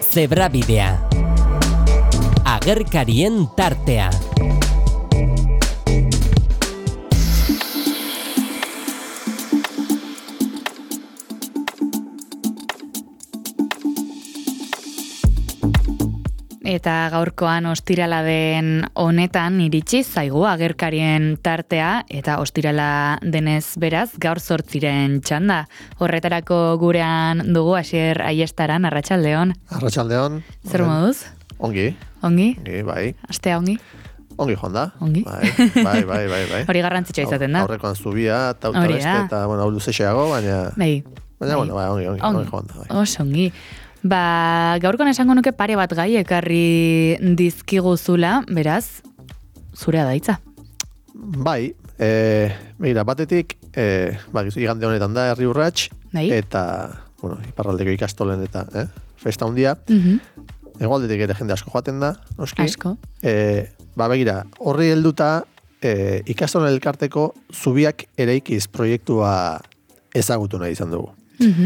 Zebrabidea. Agerkarien tartea. Eta gaurkoan ostirala den honetan iritsi zaigu agerkarien tartea eta ostirala denez beraz gaur 8 txanda. Horretarako gurean dugu Asier Aiestaran, arratsaldeon. Arratsaldeon. Zer moduz? Ongi. Ongi? Ongi, bai. Astea ongi? Ongi joan da. Ongi? Bai. Hori garrantzitsua izaten da. Aurrekoan zubia, tauta beste, eta, hau luzexeago, baina... Bai. Ongi joan da. Oso ongi. Gaurkoan esango nuke pare bat gai ekarri dizkiguzula, beraz, zurea da hitza. Bai, begira, batetik, igande honetan da, herri urrats, eta, iparraldeko ikastolen eta festa handia. Hegoaldetik ere jende asko joaten da, noski. Asko. Begira, horri helduta, ikastolen elkarteko zubiak eraikiz proiektua ezagutu nahi izan dugu.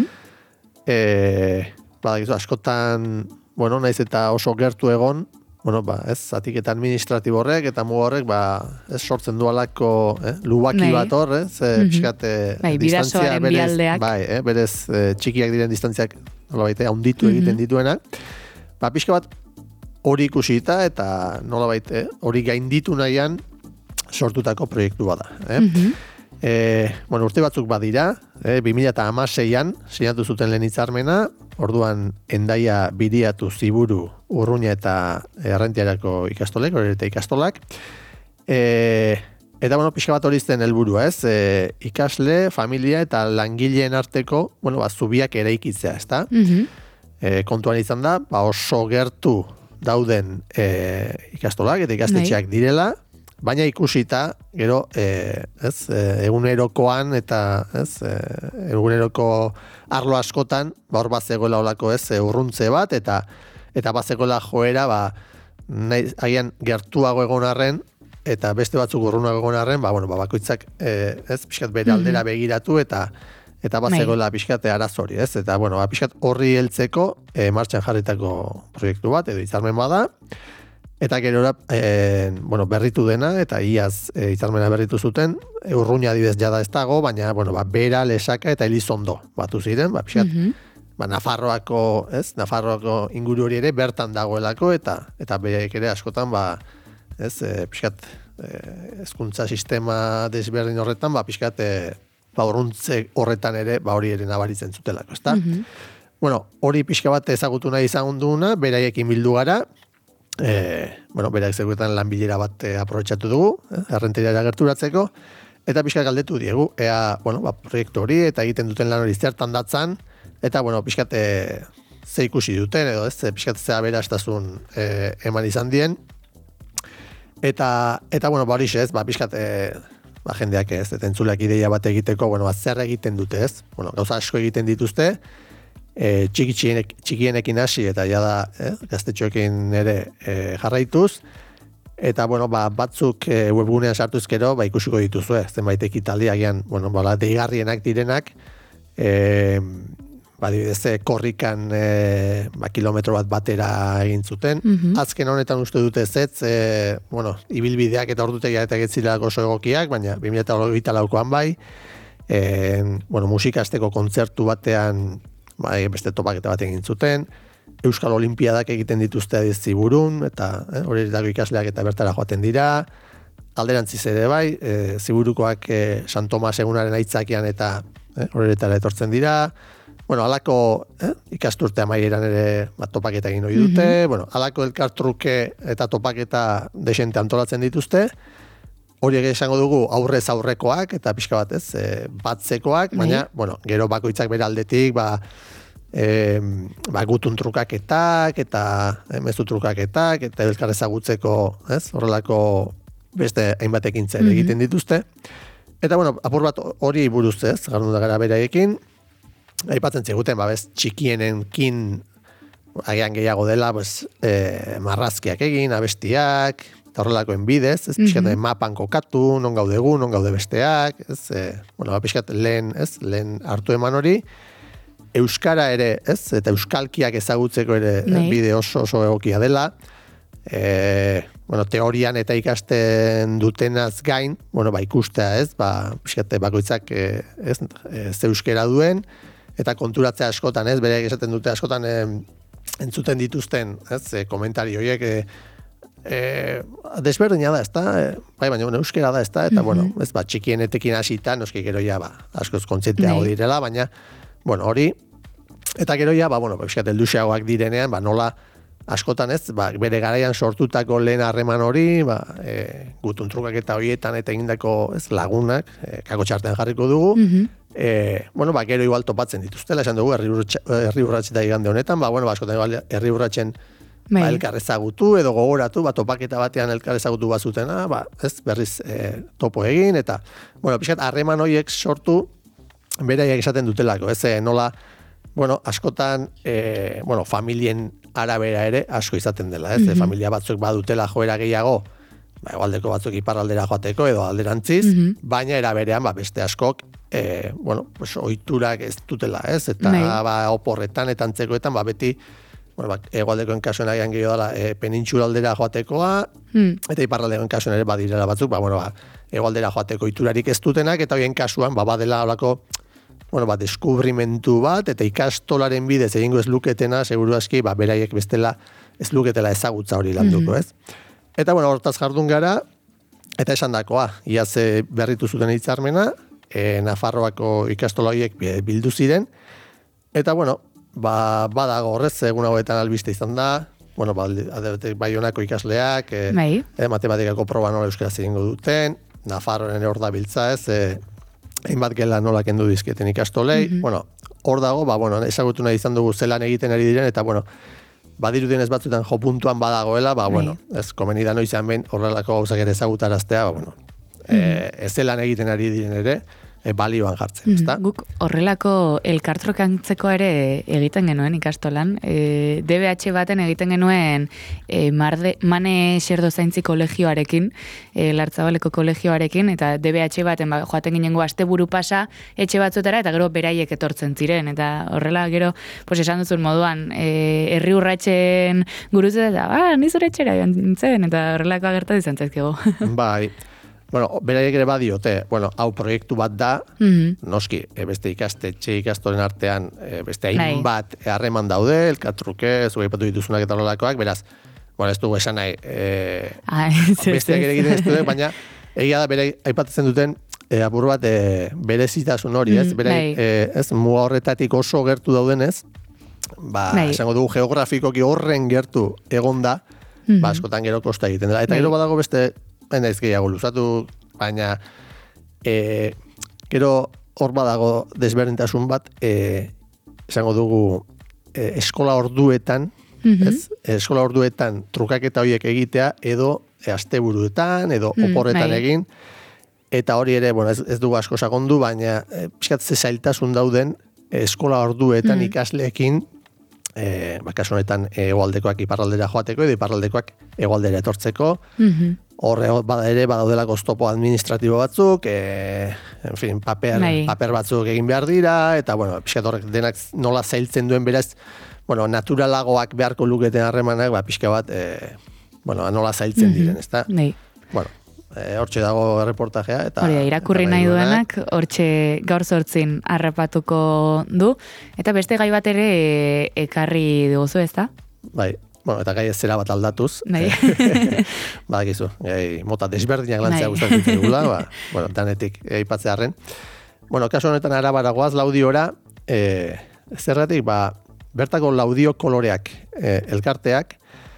Askotan, naiz eta oso gertu egon, zatiketa administratibo horrek, eta muga horrek, sortzen dualako lubaki bat hor, pixkat bidasoaren bialdeak. Berez txikiak diren distantziak haunditu egiten dituena. Pixka bat hori ikusita, eta nolabait hori gainditu nahian sortutako proiektu bada. Urte batzuk badira, 2016an sinatu zuten lehen hitzarmena, orduan Hendaia, Biriatu, Ziburu, Urruña eta Arrentiarako ikastolek, hori eta ikastolak. Eta, pixka bat hori zen helburua, ikasle, familia eta langileen arteko, zubiak eraikitzea, ezta? Kontuan izan da, oso gertu dauden ikastolak eta ikastetxeak direla, baina ikusita, gero, egunerokoan eta eguneroko arlo askotan, hor bazegoela olako urruntze bat, eta bazegoela joera, agian gertuago egon arren, eta beste batzuk urrunago egon arren, bakoitzak pixkat bere aldera begiratu, eta bazegoela pixkat arazori, eta pixkat horri heltzeko martxan jarritako proiektu bat, edo hitzarmen bada, eta gerora, berritu dena, eta iaz hitzarmena berritu zuten, Urruña adibidez jada ez dago, baina, Bera, Lesaka eta Elizondo batu ziren, pixkat, Nafarroako inguru hori ere bertan dagoelako, eta bereik ere askotan, pixkat, hezkuntza sistema desberdin horretan, pixkat, urruntze horretan ere, hori ere nabaritzen zutelako, ezta? Hori pixka bat ezagutu nahi izan duguna, beraiekin bildu gara, berak zegoetan lanbilera bat aprobetxatu dugu, errenteriara gerturatzeko, eta pixkat galdetu diegu, proiektu hori, eta egiten duten lan hori zertan datzan, eta, pixkat ze ikusi duten, edo pixkat ze aberastazun eman izan dien, eta hori pixkat jendeak eta entzuleak ideia bat egiteko, zer egiten dute gauza asko egiten dituzte, txikienekin hasi eta jada gaztetxoekin ere jarraituz, eta batzuk webgunean sartuzkero ikusiko dituzue, zenbait ekitaldi agian deigarrienak direnak, adibidez korrikan kilometro bat batera egin zuten. Azken honetan uste dute zetz, ibilbideak eta ordutegia eta getzilako oso egokiak, baina 2024an bai, musikasteko kontzertu batean beste topaketa bat egin zuten, Euskal Olimpiadak egiten dituzte Ziburun, eta horietako ikasleak eta bertara joaten dira, alderantziz ere bai, Ziburukoak San Tomas egunaren aitzakian eta horietara etortzen dira, alako ikasturte amaieran ere topaketa egin hori dute, alako elkartruke eta topaketa desente antolatzen dituzte, horiek esango dugu aurrez aurrekoak eta pixka bat batzekoak, baina, gero bakoitzak bere aldetik, gutun trukaketak eta mezu trukaketak eta elkar ezagutzeko, horrelako beste hainbat ekintza egiten dituzte. Eta, apur bat hori buruz gardu da gara beraiekin, aipatzen ziguten, txikienenkin agian gehiago dela, marrazkiak egin, abestiak, eta horrelakoen bidez, pixkat mapan kokatu, non gaude gu, non gaude besteak, pixkat lehen hartu eman hori, euskara ere, ez? Eta euskalkiak ezagutzeko ere bide oso egokia dela. Bueno, teorian eta ikasten dutenaz gain, bueno, ikustea, ez? Pixkate bakoitzak ez euskera duen, eta konturatzea askotan, ez? Bereak esaten dute askotan entzuten dituzten, ez? Komentari horiek desberdina da, ezta? Baina euskera da, ezta? Eta, bueno, ez txikienetekin hasita, noski gero ja, askoz kontzienteago direla, baina, bueno, hori, eta gero ja, pixkat helduxeagoak direnean, nola askotan ez, bere garaian sortutako lehen harreman hori, gutun trukak eta horietan eta egindako lagunak, kako txartean jarriko dugu, gero igual topatzen dituztela, esan dugu, herri urratxeta igande honetan, askotan herri urratxen elkar ezagutu edo gogoratu, topaketa batean elkar ezagutu bazutena, ez berriz topo egin, eta, pixkat harreman horiek sortu, beraiek esaten dutelako, ez nola, askotan, familien arabera ere asko izaten dela, ez? Familia batzuk badutela joera gehiago, aldeko batzuk iparraldera joateko edo alderantziz, baina era berean beste askok, ohiturak ez dutela, ez? Eta oporretan eta antzekoetan beti hegoaldekoen kasuan agian gehiago dela penintxura aldera joatekoa, eta iparraldekoen kasuan ere badirela batzuk, hegoaldera joateko ohiturarik ez dutenak, eta horien kasuan badela holako deskubrimentu bat, eta ikastolaren bidez egingo ez luketena, seguru aski, beraiek bestela ez luketela ezagutza hori landuko, ez? Eta, hortaz jardun gara, eta esan dakoa, iaz berritu zuten hitzarmena, Nafarroako ikastola horiek bildu ziren, eta, badago horrez, egun hauetan albiste izan da, Baionako ikasleak, matematikako proba nola euskaraz egingo duten, Nafarroaren hor da biltza, ez, hainbat gela nola kendu dizketen ikastolei, hor dago, ezagutu nahi izan dugu zelan egiten ari diren, eta, badirudien ez batzuetan jo puntuan badagoela, ez komeni da noizean behin horrelako gauzak ere ezagutaraztea, ez zelan egiten ari diren ere, balioan jartzen, ezta? Guk horrelako elkartrokantzeko ere egiten genuen ikastolan. DBH baten egiten genuen Mane Xerdozaintzi kolegioarekin, Lartzabaleko kolegioarekin, eta DBH baten joaten ginengo asteburu pasa etxe batzutara, eta gero beraiek etortzen ziren, eta horrela gero, esan duzun moduan, herri urratxen gurutzen, eta nizure etxera nintzen, eta horrelako agertu izan zaizkigu. Bai. Beraiek ere badiote, hau proiektu bat da, noski, beste ikastetxe ikastoren artean, beste hainbat harreman daude, elkartruke, zuge ipatu dituzunak eta nolakoak, beraz, ez dugu esan nahi, besteak ere egiten ez dute, baina egia da bere aipatzen duten, apur bat berezitasun hori, ez? Ez, muga horretatik oso gertu daudenez, esango dugu geografikoki horren gertu egonda, askotan gero kosta egiten dela. Eta gero badago beste, ez gehiago luzatu, baina gero hor badago desberdintasun bat, esango dugu eskola orduetan, eskola orduetan trukaketa horiek egitea, edo asteburuetan, edo oporretan egin, eta hori ere, ez dugu asko sakondu, baina pixkat ze zailtasun dauden eskola orduetan ikasleekin, kasu honetan hegoaldekoak iparraldera joateko, edo iparraldekoak hegoaldera etortzeko, horre bada ere badaudelako oztopo administratibo batzuk, paper batzuk egin behar dira, eta, pixkat horrek denak nola zailtzen duen beraz, naturalagoak beharko luketen harremanak, pixka bat, nola zailtzen diren, ezta? Hortxe dago reportajea. Hori, irakurri nahi duenak, hortxe gaur zortzin harrapatuko du, eta beste gai bat ere ekarri duguzu, ezta? Bai. Eta gai ez zera bat aldatuz. Badakizu, mota desberdinak lantzea gustatzen zaigula, danetik aipatzearren. Kasu honetan arabaragoaz laudiora, zergatik, bertako laudio koloreak elkarteak,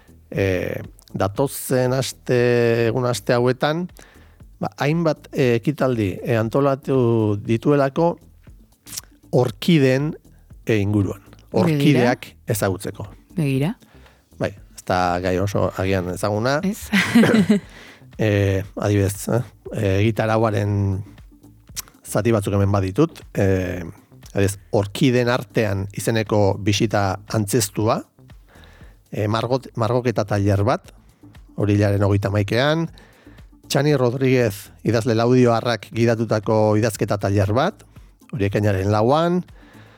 datozen egun aste hauetan, hainbat ekitaldi antolatu dituelako orkideen inguruan. Orkideak ezagutzeko. Begira. Bai, ez da gai oso agian ezaguna. Ez. Adibidez, gitarauaren zati batzuk hemen baditut. Adibidez, orkideen artean izeneko bisita antzestua, margoketa tailer bat, Orilaren 31ean, Txani Rodríguez idazle laudioarrak gidatutako idazketa tailer bat, hori ekainaren 4an,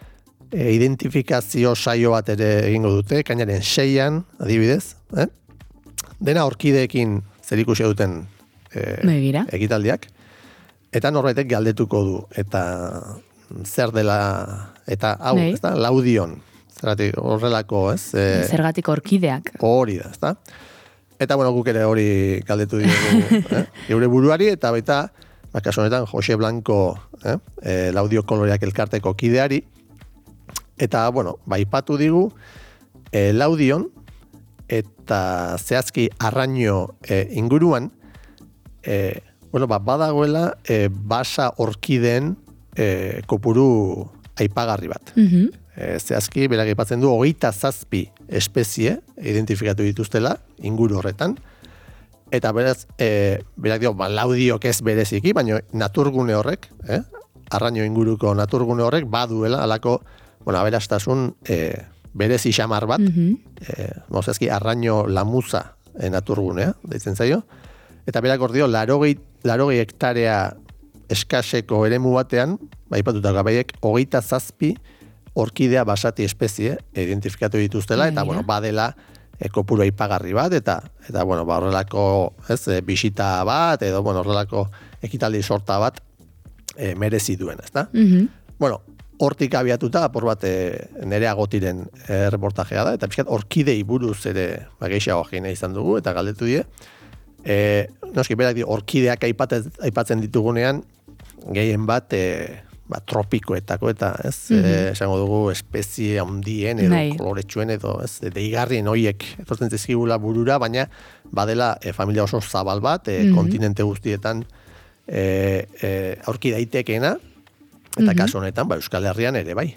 identifikazio saio bat ere egingo dute, ekainaren 6an, adibidez, dena orkideekin zerikusia duten ekitaldiak, eta norbaitek galdetuko du, eta zer dela, eta hau, ez da, laudion, zergatik horrelako, ez? Zergatik orkideak. Hori da, ez da? Eta, bueno, guk ere hori galdetu dugu, geure buruari, eta baita, kasu honetan, Jose Blanco, Laudio Koloreak elkarteko kideari, eta, bueno, baipatu digu, Laudion, eta zehazki Arraino inguruan, badagoela basa orkideen kopuru aipagarri bat. Zehazki, berak aipatzen du, 27 espezie identifikatu dituztela, inguru horretan, eta beraz, berak dio, Laudiok ez bereziki, baina naturgune horrek, Arraino inguruko naturgune horrek, baduela, alako, aberastasun berezi xamar bat, zehazki, Arraino Lamuza naturgunea, deitzen zaio, eta berak hor dio, 80 hektarea eskaseko eremu batean, baipatutako abaiek, 27 orkidea basati espezie identifikatu dituztela, eta, badela kopuru aipagarri bat, eta horrelako bisita bat, edo, horrelako ekitaldi sorta bat merezi duen, ezta? Hortik abiatuta, apur bat nerea gotiren reportajea da, eta pixkat orkidei buruz ere gehiago jina izan dugu, eta galdetu die. Noski, berak di, orkideak aipatzen ditugunean, gehien bat, tropikoetako, eta esango dugu espezie handien, edo koloretsuen, edo deigarrien hoiek etortzen zizkigula burura, baina badela familia oso zabal bat, kontinente guztietan aurki daitekeena, eta kasu honetan, Euskal Herrian ere bai.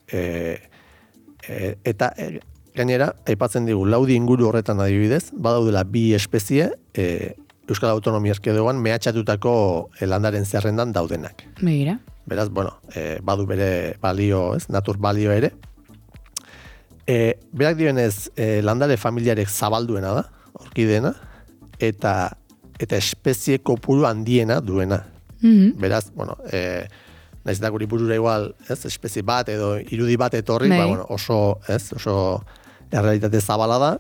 Eta gainera, aipatzen digu, Laudi inguru horretan adibidez, badaudela 2 espezie, Euskal Autonomia Erkidegoan mehatxatutako landaren zerrendan daudenak. Begira. Beraz, badu bere balio, natur balio ere. Berak dionez, landare familiarek zabalduena da, orkideena, eta espezie kopuru handiena duena. Beraz, naiz eta guri burura igual, espezie bat edo irudi bat etorri, oso errealitate zabala da.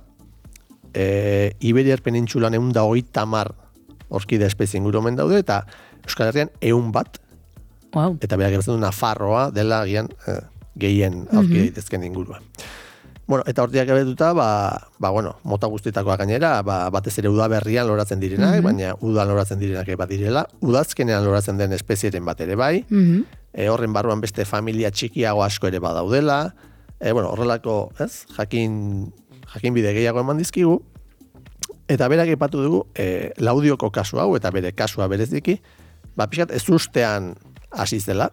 Iberiar penintxulan 130 orkide espezie ingurumen daude, eta Euskal Herrian 100 bat, eta berak gertzen du Nafarroa dela gian gehien aurki daitezken ingurua. Eta hortiak abetuta, mota guztietakoa gainera, batez ere udaberrian loratzen direnak, baina udan loratzen direnak bat direla, udazkenean loratzen den espezieren bat ere bai, horren barruan beste familia txikiago asko ere badaudela, horrelako, jakin bide gehiago eman dizkigu, eta berak aipatu dugu, Laudioko kasu hau, eta bere kasua bereziki, pixkat ez ustean hasi zela,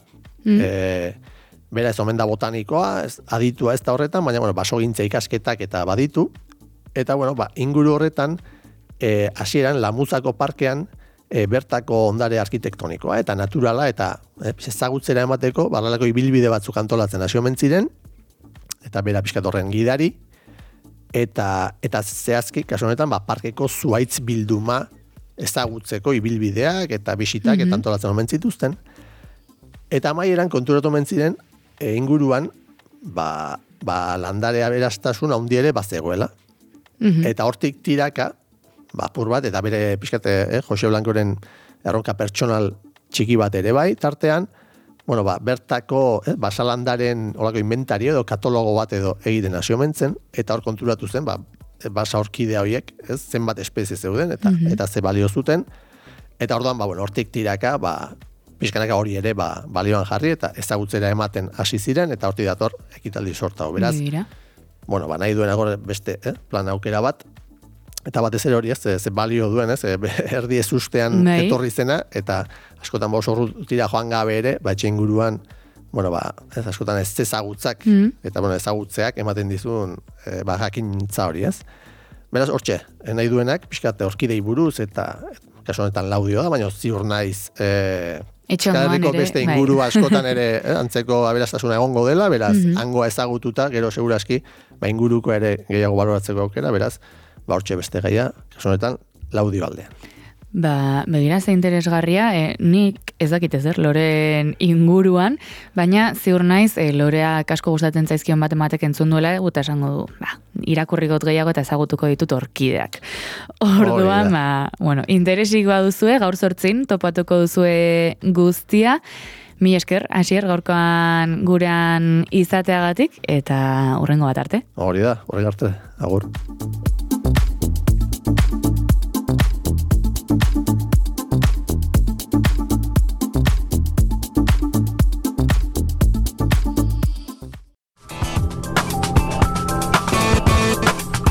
bera ez omen da botanikoa, aditua ez da horretan, baina basogintza ikasketak eta baditu, eta inguru horretan, hasieran Lamuzako parkean, bertako ondare arkitektonikoa, eta naturala, eta ezagutzera emateko, barralako ibilbide batzuk antolatzen hasi omen ziren, eta bera pixkat horren gidari, eta zehazki, kasu honetan, parkeko zuaitz bilduma ezagutzeko ibilbideak, eta bisitak, eta antolatzen omen zituzten, eta amaieran konturatu omen ziren, inguruan, landare aberastasun handi ere bazegoela. Eta hortik tiraka, apur bat, eta bere pixkate, Jose Blancoren erronka pertsonal txiki bat ere bai, tartean, bertako basalandaren olako inventario edo katalogo bat edo egiten hasi omen zen, eta hor konturatu zen, basa orkidea horiek, zenbat espezie zeuden, eta ze balio zuten, eta orduan, hortik tiraka, pixkanaka hori ere balioan jarri, eta ezagutzera ematen hasi ziren, eta hortik dator ekitaldi sorta hau. Beraz, nahi duen agor beste plan aukera bat, eta batez ere hori ze balio duen, erdi ez ustean etorri zena, eta askotan urrutira joan gabe ere, etxe inguruan, askotan ez ezagutzak, eta ezagutzeak ematen dizun jakintza hori, Beraz, hortxe, nahi duenak, pixkate orkidei buruz, eta kasu honetan Laudio da, baina ziur naiz Euskal beste inguru askotan ere antzeko aberastasuna egongo dela, beraz, hangoa ezagututa, gero seguraski, inguruko ere gehiago baloratzeko aukera, beraz, hortxe beste gaia, kasu honetan Laudio aldean. Begira ze interesgarria, nik ez dakit ezer loren inguruan, baina ziur naiz loreak asko gustatzen zaizkion bat ematek entzun duela, eta esango du, irakurrikot gehiago eta ezagutuko ditut orkideak. Orduan, interesik baduzue, gaur 8 topatuko duzue guztia. Mi esker, Asier, gaurkoan gurean izateagatik, eta hurrengo bat arte. Hori da, hurrengo arte, agur.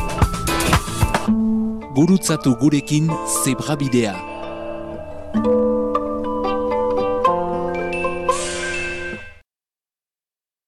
Gurutzatu gurekin Zebrabidea.